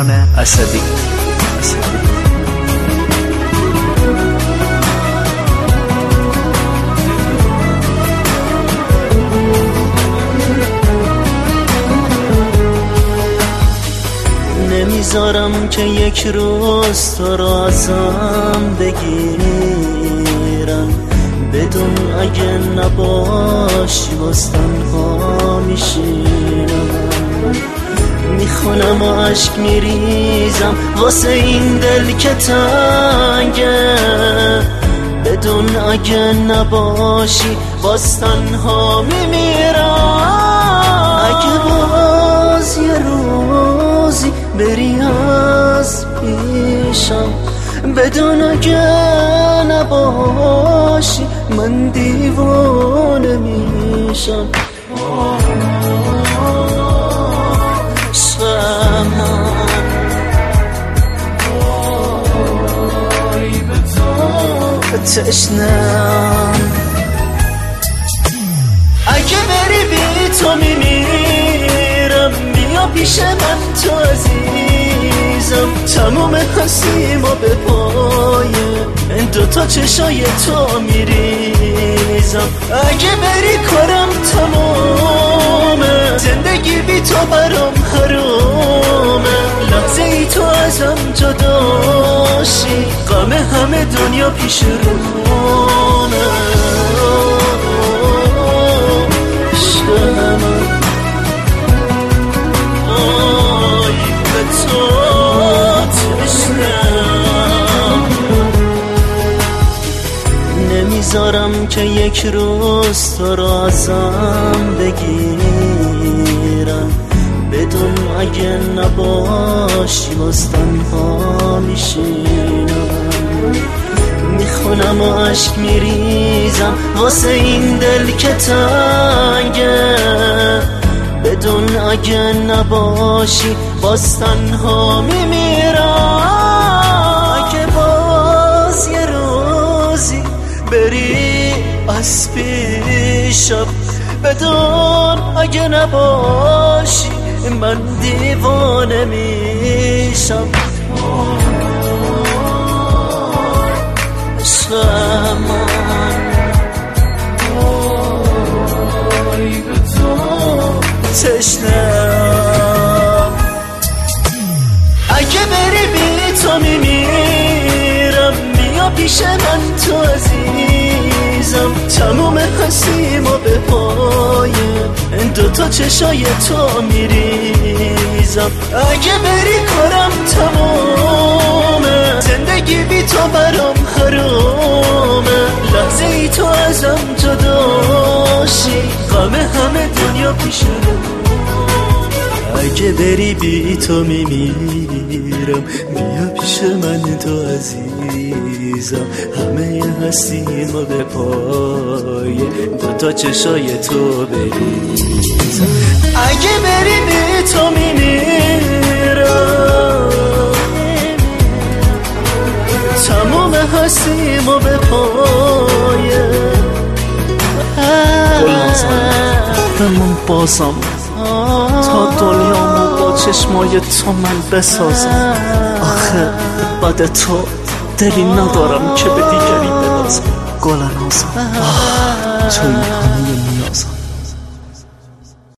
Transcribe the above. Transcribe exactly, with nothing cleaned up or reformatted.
مهران اسدی. نمیذارم که یک روز تو را ازم بگیرن، بدون اگه نباشی باز تنها میشینم. میخونم و عشق میریزم واسه این دل که تنگه، بدون اگه نباشی باز تنها میمیرم. اگه باز یه روزی بری از پیشم، بدون اگه نباشی من دیوانه میشم. تشنم اگه بری بی تو میمیرم، بیا پیش من تو عزیزم. تموم حسیما به پای دوتا چشای تو میریزم. اگه بری کارم تمامه، زندگی بی تو برام حرامه. لحظه ای تو ازم جداشی، غم همه دنیا پیش رومه. عشق من آی به تو تشنم. نمیذارم که یک روز تو را ازم بگیرن، بدون اگه نباشی باز تنها میشینم. میخونم و عشق میریزم واسه این دل که تنگه، بدون اگه نباشی باز تنها میمیرم. اگه باز یه روزی بری از پیشم، بدون اگه نباشی من دیوانه میشم. عشق من آی به تو تشنم. اگه بری بی تو میمیرم، بیا پیش من تو عزیزم. تموم حسیما به پای دوتا چشای تو میریزم. اگه بری کارم تمامه، زندگی بی تو برام حرامه. لحظه ای تو ازم جداشی، غم همه دنیا پیش رومه. اگه بری بی تو میمیرم، بیا پیش من تو عزیزم. همه هستیما به پای دوتا چشای تو بریزم. اگه بری بی تو میمیرم، تمام هستیما به پای بمون بازم تا دنیامو با چشمای تو من بسازم. آخه بعد تو دلی ندارم که به دیگری بدازم. گل نازم، توی همه نیازم.